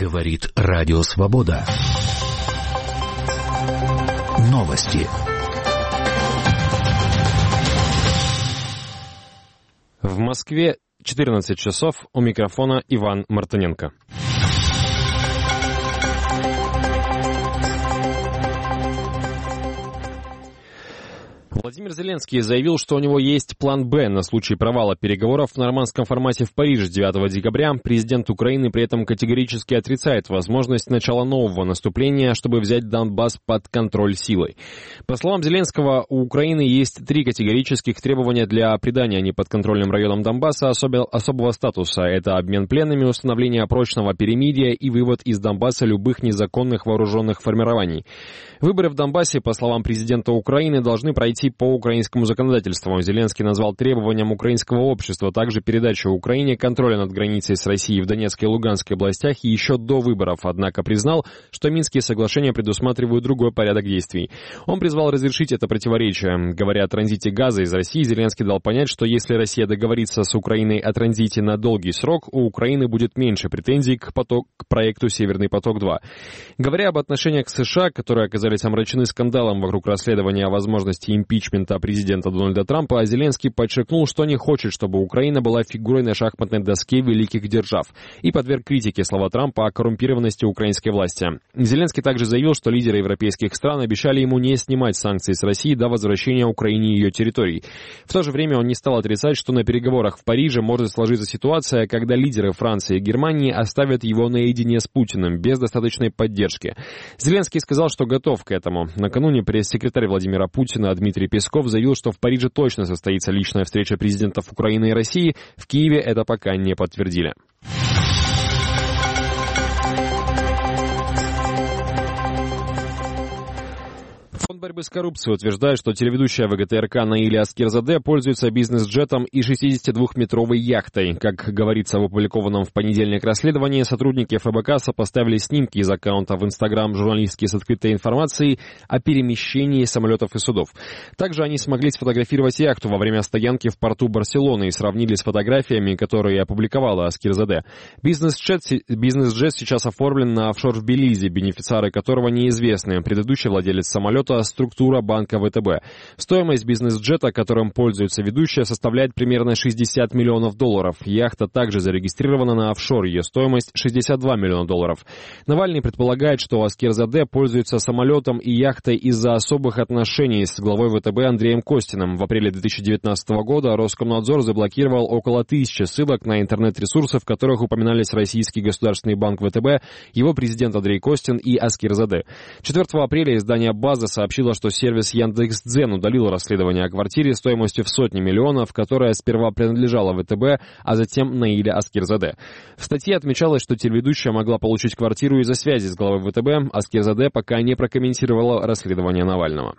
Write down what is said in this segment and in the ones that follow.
Говорит Радио Свобода. Новости. В Москве 14 часов. У микрофона Иван Мартыненко. Владимир Зеленский заявил, что у него есть план «Б» на случай провала переговоров в нормандском формате в Париже 9 декабря. Президент Украины при этом категорически отрицает возможность начала нового наступления, чтобы взять Донбасс под контроль силой. По словам Зеленского, у Украины есть 3 категорических требования для придания неподконтрольным районам Донбасса особого статуса. Это обмен пленными, установление прочного перемирия и вывод из Донбасса любых незаконных вооруженных формирований. Выборы в Донбассе, по словам президента Украины, должны пройти по украинскому законодательству. Зеленский назвал требованием украинского общества также передачу Украине контроля над границей с Россией в Донецкой и Луганской областях еще до выборов, однако признал, что Минские соглашения предусматривают другой порядок действий. Он призвал разрешить это противоречие. Говоря о транзите газа из России, Зеленский дал понять, что если Россия договорится с Украиной о транзите на долгий срок, у Украины будет меньше претензий к проекту «Северный поток-2». Говоря об отношениях с США, которые оказались омрачены скандалом вокруг расследования о возможности импичмента президента Дональда Трампа, Зеленский подчеркнул, что не хочет, чтобы Украина была фигурой на шахматной доске великих держав, и подверг критике слова Трампа о коррумпированности украинской власти. Зеленский также заявил, что лидеры европейских стран обещали ему не снимать санкции с России до возвращения Украине ее территорий. В то же время он не стал отрицать, что на переговорах в Париже может сложиться ситуация, когда лидеры Франции и Германии оставят его наедине с Путиным без достаточной поддержки. Зеленский сказал, что готов к этому. Накануне пресс-секретарь Владимира Путина Дмитрий Песков заявил, что в Париже точно состоится личная встреча президентов Украины и России. В Киеве это пока не подтвердили. Фонд борьбы с коррупцией утверждает, что телеведущая ВГТРК Наиля Аскерзаде пользуется бизнес-джетом и 62-метровой яхтой. Как говорится в опубликованном в понедельник расследовании, сотрудники ФБК сопоставили снимки из аккаунта в Инстаграм журналистки с открытой информацией о перемещении самолетов и судов. Также они смогли сфотографировать яхту во время стоянки в порту Барселоны и сравнили с фотографиями, которые опубликовала Аскерзаде. Бизнес-джет сейчас оформлен на офшор в Белизе, бенефициары которого неизвестны. Предыдущий владелец самолета — структура банка ВТБ. Стоимость бизнес-джета, которым пользуется ведущая, составляет примерно $60 миллионов. Яхта также зарегистрирована на офшор, ее стоимость $62 миллиона. Навальный предполагает, что Аскерзаде пользуется самолетом и яхтой из-за особых отношений с главой ВТБ Андреем Костиным. В апреле 2019 года Роскомнадзор заблокировал около 1000 ссылок на интернет-ресурсы, в которых упоминались Российский государственный банк ВТБ, его президент Андрей Костин и Аскерзаде. 4 апреля издание «База» сообщила, что сервис Яндекс.Дзен удалил расследование о квартире стоимостью в сотни миллионов, которая сперва принадлежала ВТБ, а затем Наиле Аскерзаде. В статье отмечалось, что телеведущая могла получить квартиру из-за связи с главой ВТБ. Аскерзаде пока не прокомментировала расследование Навального.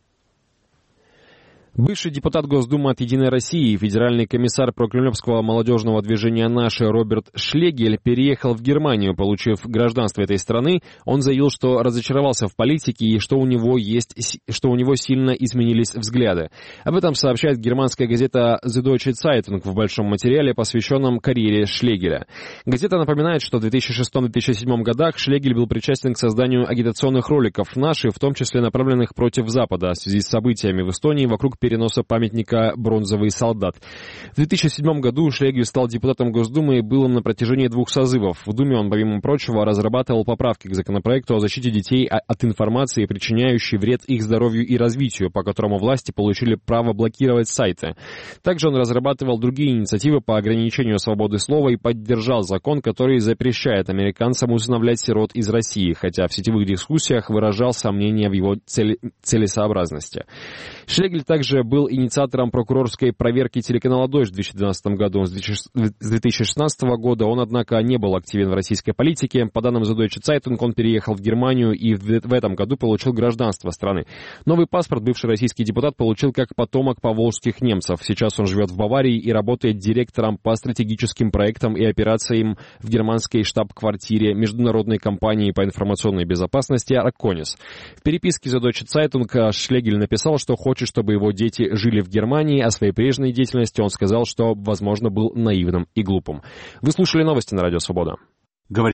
Бывший депутат Госдумы от «Единой России» и федеральный комиссар прокремлевского молодежного движения «Наши» Роберт Шлегель переехал в Германию, получив гражданство этой страны. Он заявил, что разочаровался в политике и что у него сильно изменились взгляды. Об этом сообщает германская газета Süddeutsche Zeitung в большом материале, посвященном карьере Шлегеля. Газета напоминает, что в 2006-2007 годах Шлегель был причастен к созданию агитационных роликов «Наши», в том числе направленных против Запада, в связи с событиями в Эстонии вокруг переноса памятника «Бронзовый солдат». В 2007 году Шлегель стал депутатом Госдумы и был им на протяжении 2 созывов. В Думе он, помимо прочего, разрабатывал поправки к законопроекту о защите детей от информации, причиняющей вред их здоровью и развитию, по которому власти получили право блокировать сайты. Также он разрабатывал другие инициативы по ограничению свободы слова и поддержал закон, который запрещает американцам усыновлять сирот из России, хотя в сетевых дискуссиях выражал сомнения в его целесообразности. Шлегель также был инициатором прокурорской проверки телеканала «Дождь» в 2012 году. С 2016 года он, однако, не был активен в российской политике. По данным Süddeutsche Zeitung, он переехал в Германию и в этом году получил гражданство страны. Новый паспорт бывший российский депутат получил как потомок поволжских немцев. Сейчас он живет в Баварии и работает директором по стратегическим проектам и операциям в германской штаб-квартире международной компании по информационной безопасности «Арконис». В переписке Süddeutsche Zeitung Шлегель написал, что хочет, чтобы его дети жили в Германии. О своей прежней деятельности он сказал, что, возможно, был наивным и глупым. Вы слушали новости на Радио Свобода.